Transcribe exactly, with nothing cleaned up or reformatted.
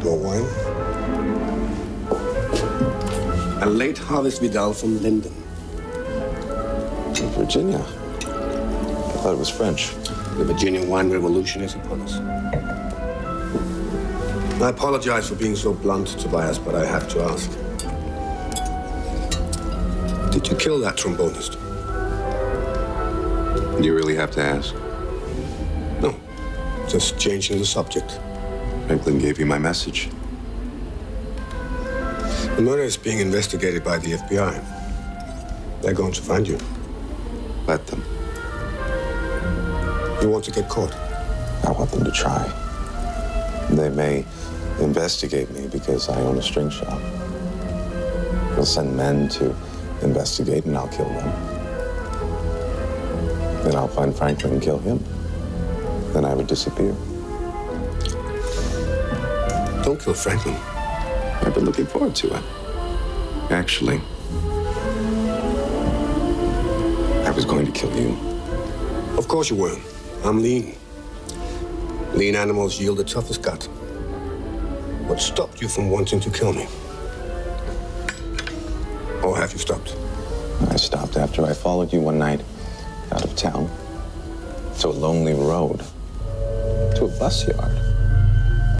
More wine? A late harvest Vidal from Linden. From Virginia. I thought it was French. The Virginian wine revolution is upon us. I apologize for being so blunt, Tobias, but I have to ask. Did you kill that trombonist? Do you really have to ask? No. Just changing the subject. Franklin gave you my message. The murder is being investigated by the F B I. They're going to find you. Let them. You want to get caught? I want them to try. They may investigate me because I own a string shop. They'll send men to investigate and I'll kill them. Then I'll find Franklin and kill him. Then I would disappear. Don't kill Franklin. I've been looking forward to it. Actually, I was going to kill you. Of course you were. I'm lean. Lean animals yield the toughest gut. What stopped you from wanting to kill me? Or have you stopped? I stopped after I followed you one night out of town to a lonely road, to a bus yard.